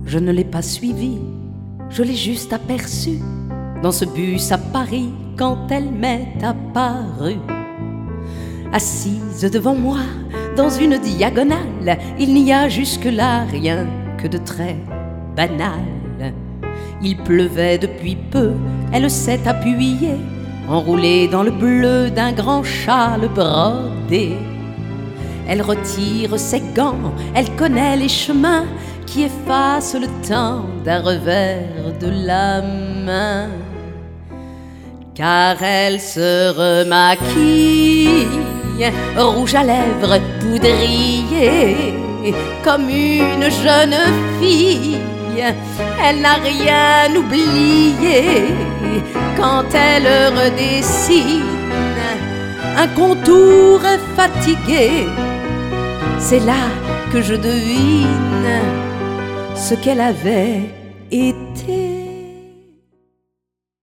je ne l'ai pas suivie, je l'ai juste aperçue dans ce bus à Paris quand elle m'est apparue. Assise devant moi dans une diagonale, il n'y a jusque-là rien que de très banal. Il pleuvait depuis peu, elle s'est appuyée, enroulée dans le bleu d'un grand châle brodé. Elle retire ses gants, elle connaît les chemins qui effacent le temps d'un revers de la main. Car elle se remaquille, rouge à lèvres, poudrier, comme une jeune fille. Elle n'a rien oublié quand elle redessine un contour fatigué. C'est là que je devine ce qu'elle avait été.